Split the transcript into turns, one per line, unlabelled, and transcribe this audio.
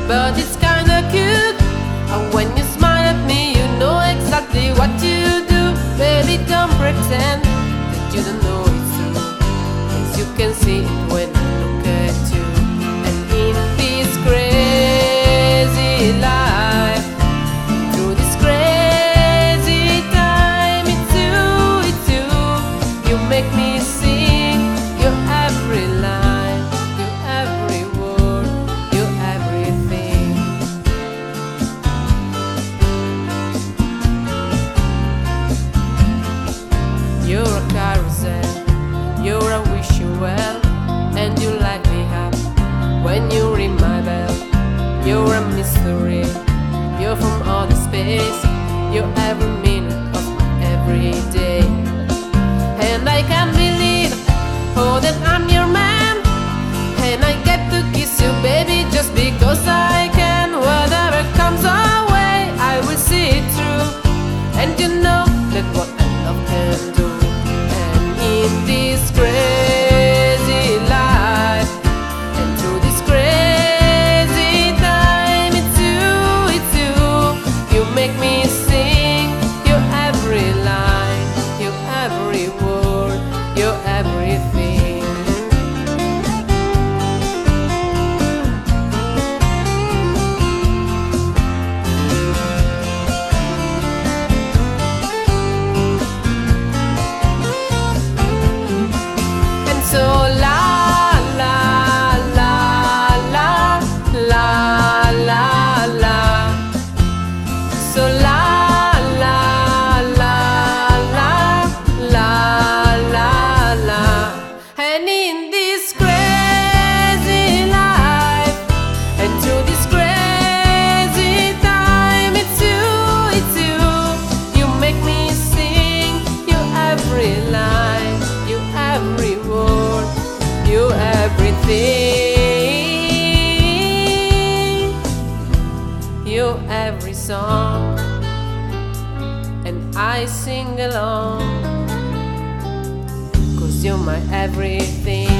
but it's kinda cute. And when you smile at me, you know exactly what you do. Baby, don't pretend that you don't know it's true, 'cause you can see it when I look at you. And in this crazy life, through this crazy time, it's you, you make me sing your every line, your every word, your everything. You're a carousel, you're a wish you well, and you light me up when you ring my bell. You're a mystery, you're from outer space, you're every minute of my every day. And I can't believe, oh, that I'm your man, and I get to kiss you, baby, just because I can. Whatever comes our way, I will see it through, and you know that what I love can do. And in this crazy life, and through this crazy time, it's you, you make me sing your every line, your every word, your everything. And so la la la la la la la, so la la la la la la la. And in this crazy life, and through this crazy time, it's you, you make me sing your every line, your every word, your everything, your every song, and I sing along, 'cause you're my everything.